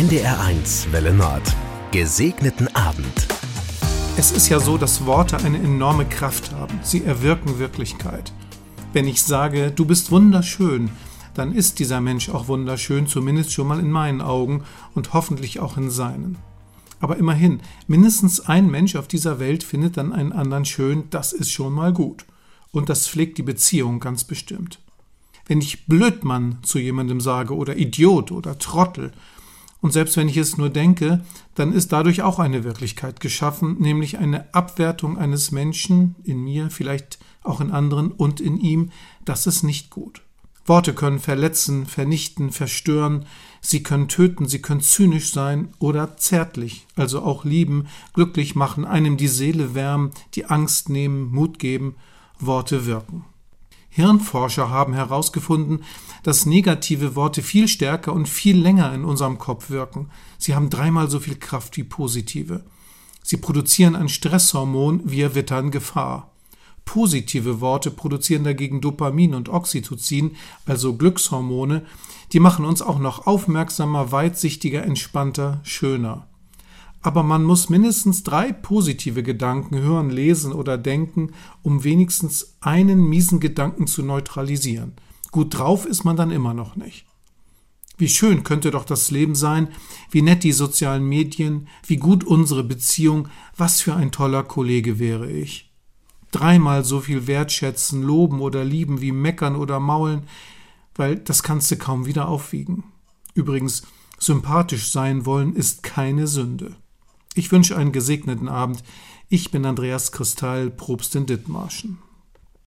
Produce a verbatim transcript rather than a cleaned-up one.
N D R eins Welle Nord. Gesegneten Abend. Es ist ja so, dass Worte eine enorme Kraft haben. Sie erwirken Wirklichkeit. Wenn ich sage, du bist wunderschön, dann ist dieser Mensch auch wunderschön, zumindest schon mal in meinen Augen und hoffentlich auch in seinen. Aber immerhin, mindestens ein Mensch auf dieser Welt findet dann einen anderen schön, das ist schon mal gut. Und das pflegt die Beziehung ganz bestimmt. Wenn ich Blödmann zu jemandem sage oder Idiot oder Trottel, und selbst wenn ich es nur denke, dann ist dadurch auch eine Wirklichkeit geschaffen, nämlich eine Abwertung eines Menschen, in mir, vielleicht auch in anderen und in ihm. Das ist nicht gut. Worte können verletzen, vernichten, verstören, sie können töten, sie können zynisch sein oder zärtlich, also auch lieben, glücklich machen, einem die Seele wärmen, die Angst nehmen, Mut geben. Worte wirken. Hirnforscher haben herausgefunden, dass negative Worte viel stärker und viel länger in unserem Kopf wirken. Sie haben dreimal so viel Kraft wie positive. Sie produzieren ein Stresshormon, wir wittern Gefahr. Positive Worte produzieren dagegen Dopamin und Oxytocin, also Glückshormone, die machen uns auch noch aufmerksamer, weitsichtiger, entspannter, schöner. Aber man muss mindestens drei positive Gedanken hören, lesen oder denken, um wenigstens einen miesen Gedanken zu neutralisieren. Gut drauf ist man dann immer noch nicht. Wie schön könnte doch das Leben sein, wie nett die sozialen Medien, wie gut unsere Beziehung, was für ein toller Kollege wäre ich. Dreimal so viel wertschätzen, loben oder lieben wie meckern oder maulen, weil das kannst du kaum wieder aufwiegen. Übrigens, sympathisch sein wollen ist keine Sünde. Ich wünsche einen gesegneten Abend. Ich bin Andreas Kristall, Propst in Dithmarschen.